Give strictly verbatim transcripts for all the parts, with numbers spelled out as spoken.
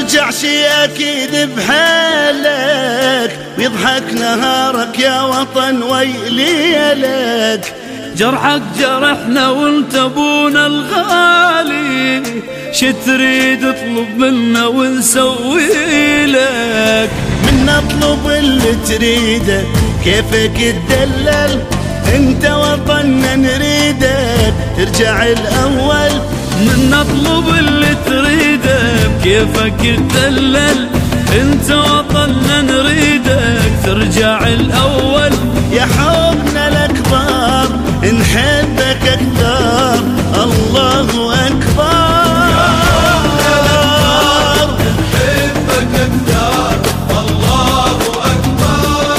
يرجع شي أكيد بحالك، ويضحك نهارك يا وطن ويلي لك. جرحك جرحنا وانت ابونا الغالي، شتريد اطلب منا ونسوي لك. من اطلب اللي تريده كيفك تدلل، انت وطننا نريدك ترجع الاول. من اطلب اللي تريده كيفك تدلل، انت وطننا نريدك ترجع الاول. يا حبنا الاكبر نحبك اكثر، الله اكبر. يا حبنا الاكبر نحبك اكثر، الله اكبر.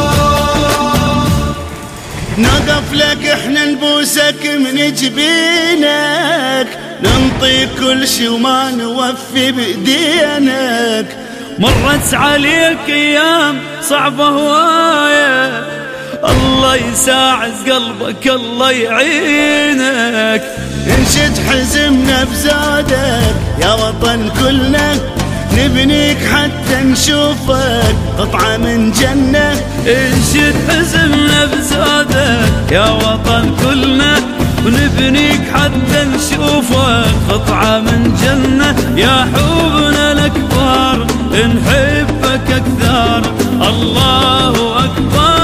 نقف لك احنا نبوسك من جبينك، ننطيك كل شي وما نوفي بدينك. مرت عليك ايام صعبة هواية، الله يساعد قلبك الله يعينك. انشد حزمنا بزادك يا وطن كلنا، نبنيك حتى نشوفك قطعة من جنة. انشد حزمنا بزادك يا وطن كلنا، ونبنيك حتى نشوفك قطعة من جنة. يا حبنا الأكبر نحبك أكثر، الله أكبر.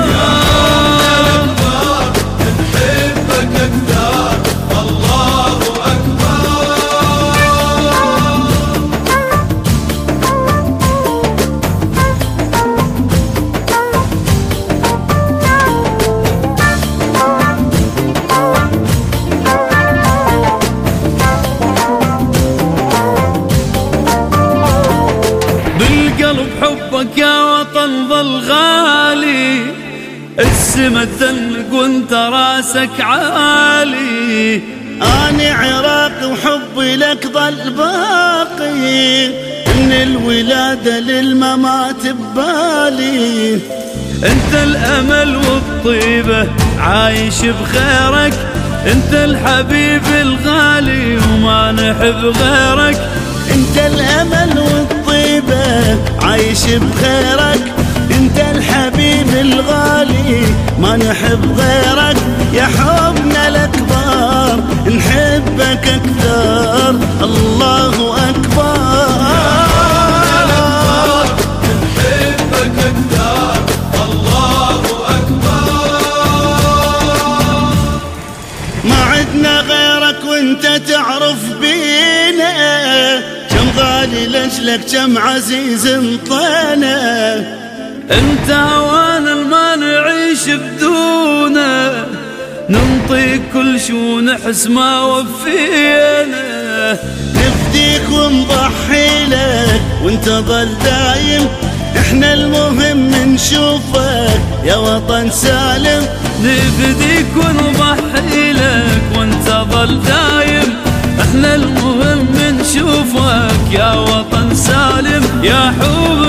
بالقلب حبك يا وطن ظل غالي، السما تدنق وانت راسك عالي. أنا عراقي وحبي لك ظل باقي، من الولادة للممات ببالي. انت الأمل والطيبة عايش بخيرك، انت الحبيب الغالي وما نحب غيرك. انت الأمل والطيبة عايش بخيرك، انت الحبيب الغالي ما نحب غيرك. يا حبنا الأكبر نحبك أكثر، الله أكبر. نحبك أكثر، الله أكبر. ما عدنا غيرك وانت تعرف بينا، كم غالي لأجلك كم عزيز انطينا. انت هوانا ما نعيش بدونه، ننطيك كل شو نحس ما وفينا. نفديك ونضحي لك وانت ظل دايم، احنا المهم نشوفك يا وطن سالم. نفديك ونضحي لك وانت ظل دايم، احنا المهم نشوفك يا وطن سالم. يا حب